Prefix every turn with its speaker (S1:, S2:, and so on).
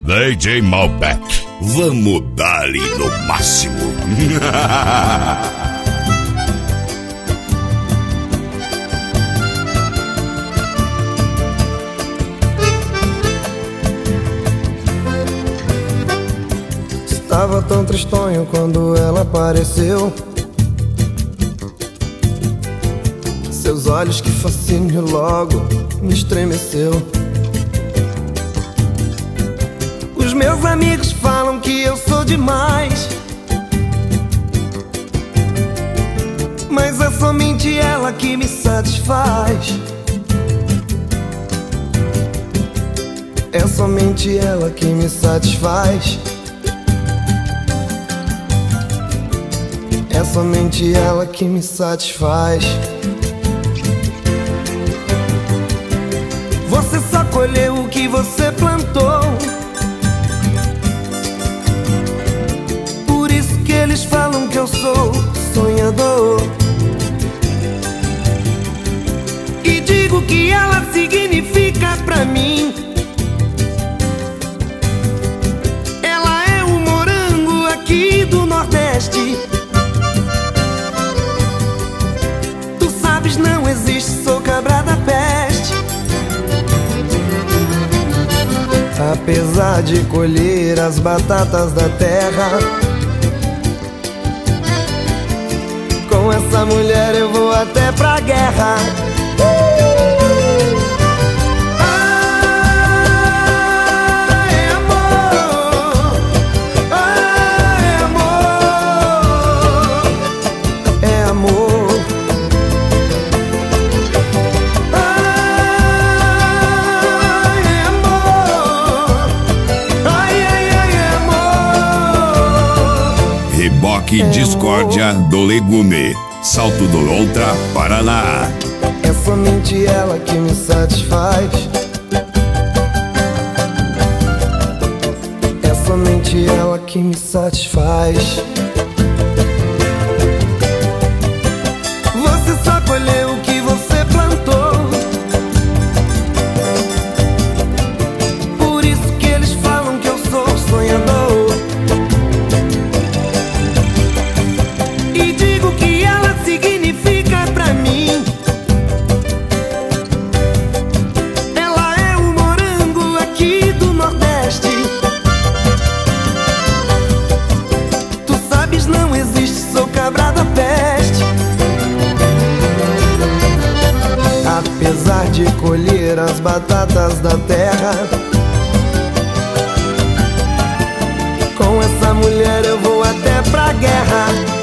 S1: DJ Malbec, vamos dar-lhe no máximo.
S2: Estava tão tristonho quando ela apareceu. Seus olhos, que fascínio, logo me estremeceu. Os meus amigos falam que eu sou demais, mas é somente ela que me satisfaz. É somente ela que me satisfaz. É somente ela que me satisfaz. Você só colheu o que você plantou. Por isso que eles falam que eu sou sonhador. E digo que ela significa pra mim. Ela é o morango aqui do Nordeste. Não existe, sou cabra da peste. Apesar de colher as batatas da terra, com essa mulher eu vou até pra guerra.
S1: Reboque Discórdia do Legume, Salto do Lontra, Paraná.
S2: É somente ela que me satisfaz. É somente ela que me satisfaz. Você só colheu o que você plantou. Por isso que eles falam que eu sou sonhador. E digo que ela significa pra mim. Ela é o morango aqui do Nordeste. Tu sabes, não existe, sou cabra da peste. Apesar de colher as batatas da terra, com essa mulher eu vou até pra guerra.